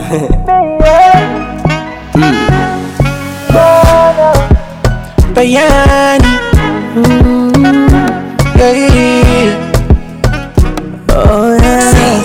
Bayani. Yeah. Oh yeah.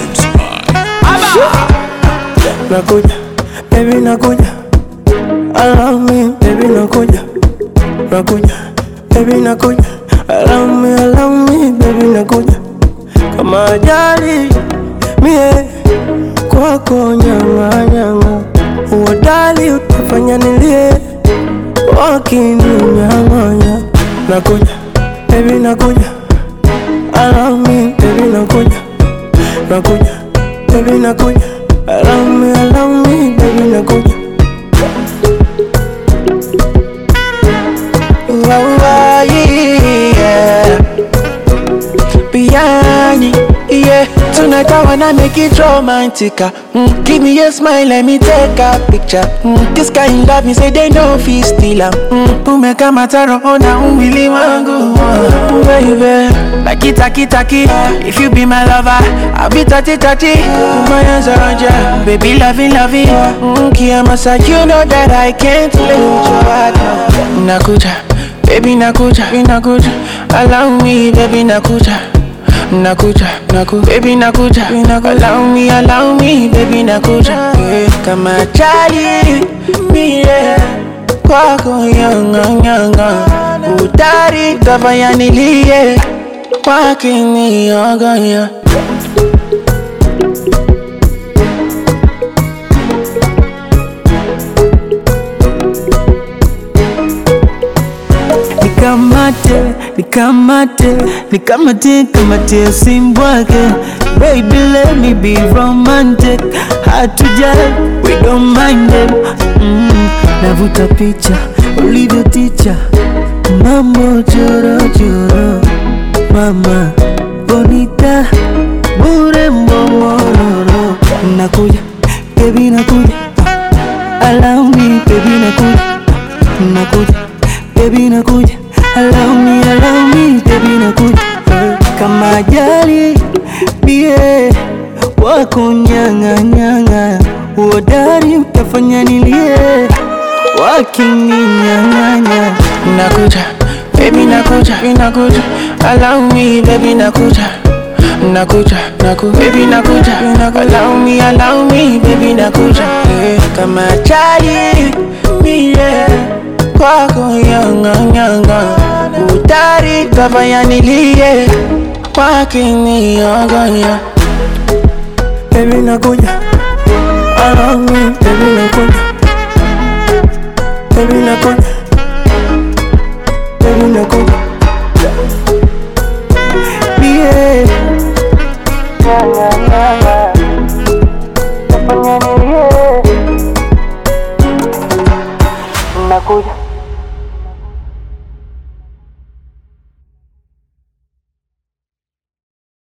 Nakuja, baby nakuja. Allow me, baby nakuja. Nakuja, baby nakuja. Allow me, baby nakuja. Kama ajali mie kwako nyanga nyanga, uodali utafanya nilie wakininyang'anya. Nakuja, baby nakuja. Allow me, baby nakuja. Nakuja, baby nakuja. Allow me, baby nakuja. Oh, yeah. Biryani, yeah. Tonight I wanna make it romantic. Give me a smile, let me take a picture. This kind love me say they know fi steal am. Umeka mataro ona umili wangu, baby. Like it, taki. If you be my lover, I'll be 30. My hands around ya, baby, loving. Kiyamasa, you know that I can't let you out. Nakuja, baby, nakuja. Allow me, baby, nakuja. Baby, nakuja. Allow me, baby, nakuja. Yeah. Kama chali, mire, kwako nyanga. Utari, kafanya nilie, wakiniyoganya. Nikamate usimbwake. Baby, let me be romantic. Hard to judge, we don't mind them. Navuta picha, ulivyo ticha. Mambo choro. Mama, bonita, burembo mororo. Nakuja, baby nakuja. Allow me, baby nakuja. Baby nakuja. Allow me, baby nakuja. Kama ajali bie wako nyanga, uodari utafanya nilie wakininyang'anya. Nakuja, baby nakuja. Allow me, baby nakuja. Baby nakuja. Allow me, baby nakuja. Kama ajali bie kwako nyanga, utari kafanya nilie wakiniyoganya. Baby nakuja. Allow me, baby nakuja. Baby nakuja. Yeah. Kafanya nilie. Nakuja.